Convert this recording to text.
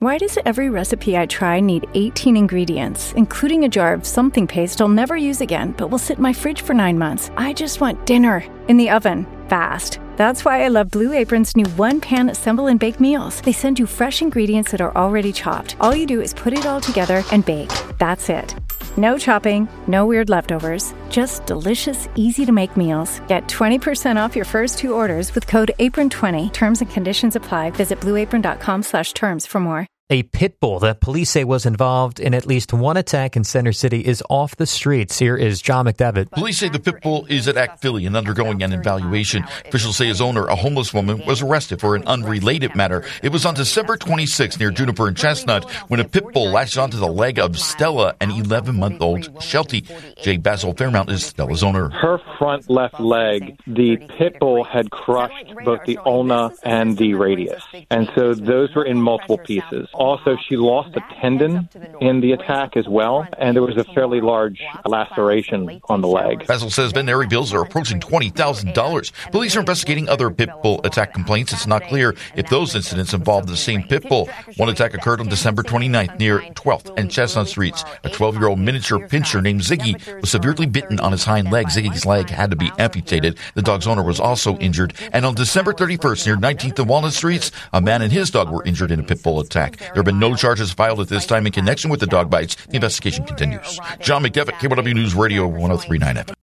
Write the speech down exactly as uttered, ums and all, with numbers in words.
Why does every recipe I try need eighteen ingredients, including a jar of something paste I'll never use again, but will sit in my fridge for nine months? I just want dinner in the oven, fast. That's why I love Blue Apron's new one-pan assemble and bake meals. They send you fresh ingredients that are already chopped. All you do is put it all together and bake. That's it. No chopping, no weird leftovers, just delicious, easy-to-make meals. Get twenty percent off your first two orders with code apron twenty. Terms and conditions apply. Visit blueapron.com slash terms for more. A pit bull that police say was involved in at least one attack in Center City is off the streets. Here is John McDevitt. Police say the pit bull is at Act Philly and undergoing an evaluation. Officials say his owner, a homeless woman, was arrested for an unrelated matter. It was on December twenty-sixth near Juniper and Chestnut when a pit bull latched onto the leg of Stella, an eleven-month-old Sheltie. J. Basil Fairmount is Stella's owner. Her front left leg, the pit bull had crushed both the ulna and the radius. And so those were in multiple pieces. Also, she lost a tendon in the attack as well, and there was a fairly large laceration on the leg. Basil says veterinary bills are approaching twenty thousand dollars. Police are investigating other pit bull attack complaints. It's not clear if those incidents involved the same pit bull. One attack occurred on December twenty-ninth near twelfth and Chestnut Streets. A twelve-year-old miniature pinscher named Ziggy was severely bitten on his hind leg. Ziggy's leg had to be amputated. The dog's owner was also injured. And on December thirty-first near nineteenth and Walnut Streets, a man and his dog were injured in a pit bull attack. There have been no charges filed at this time in connection with the dog bites. The investigation continues. John McDevitt, K Y W News Radio one oh three point nine F M.